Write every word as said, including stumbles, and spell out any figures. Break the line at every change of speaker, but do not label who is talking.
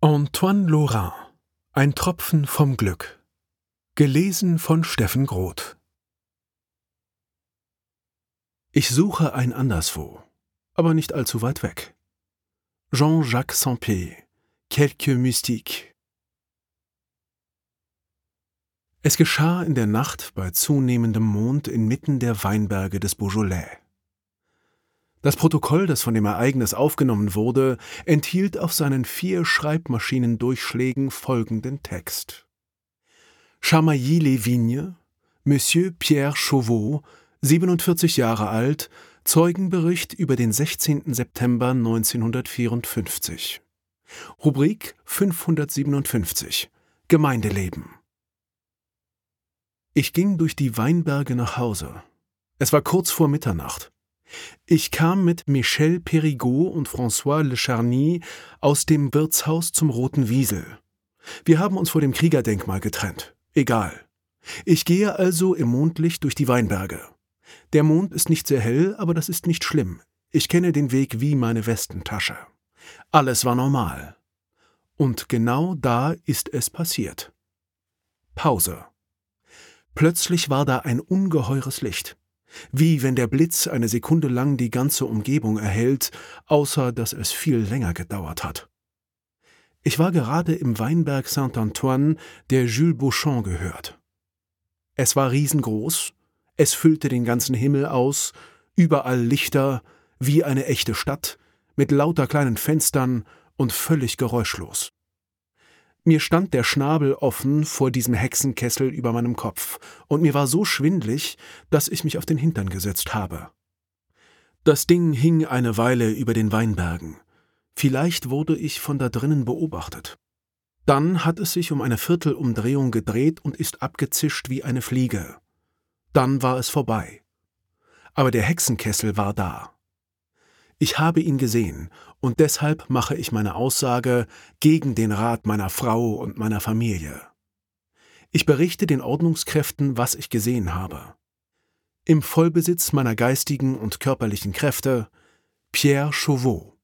Antoine Lorrain. Ein Tropfen vom Glück. Gelesen von Steffen Groth. Ich suche ein Anderswo, aber nicht allzu weit weg. Jean-Jacques Sempé. Quelques mystiques. Es geschah in der Nacht bei zunehmendem Mond inmitten der Weinberge des Beaujolais. Das Protokoll, das von dem Ereignis aufgenommen wurde, enthielt auf seinen vier Schreibmaschinendurchschlägen folgenden Text: Chamailly-les-Vignes, Monsieur Pierre Chauveau, siebenundvierzig Jahre alt, Zeugenbericht über den sechzehnten September neunzehnhundertvierundfünfzig. Rubrik fünfhundertsiebenundfünfzig. Gemeindeleben. Ich ging durch die Weinberge nach Hause. Es war kurz vor Mitternacht. Ich kam mit Michel Périgot und François Le Charny aus dem Wirtshaus zum Roten Wiesel. Wir haben uns vor dem Kriegerdenkmal getrennt. Egal. Ich gehe also im Mondlicht durch die Weinberge. Der Mond ist nicht sehr hell, aber das ist nicht schlimm. Ich kenne den Weg wie meine Westentasche. Alles war normal. Und genau da ist es passiert. Pause. Plötzlich war da ein ungeheures Licht. Wie wenn der Blitz eine Sekunde lang die ganze Umgebung erhellt, außer dass es viel länger gedauert hat. Ich war gerade im Weinberg Saint-Antoine, der Jules Beauchamp gehört. Es war riesengroß, es füllte den ganzen Himmel aus, überall Lichter, wie eine echte Stadt, mit lauter kleinen Fenstern und völlig geräuschlos. Mir stand der Schnabel offen vor diesem Hexenkessel über meinem Kopf, und mir war so schwindlig, dass ich mich auf den Hintern gesetzt habe. Das Ding hing eine Weile über den Weinbergen. Vielleicht wurde ich von da drinnen beobachtet. Dann hat es sich um eine Viertelumdrehung gedreht und ist abgezischt wie eine Fliege. Dann war es vorbei. Aber der Hexenkessel war da. Ich habe ihn gesehen, und deshalb mache ich meine Aussage gegen den Rat meiner Frau und meiner Familie. Ich berichte den Ordnungskräften, was ich gesehen habe. Im Vollbesitz meiner geistigen und körperlichen Kräfte, Pierre Chauveau.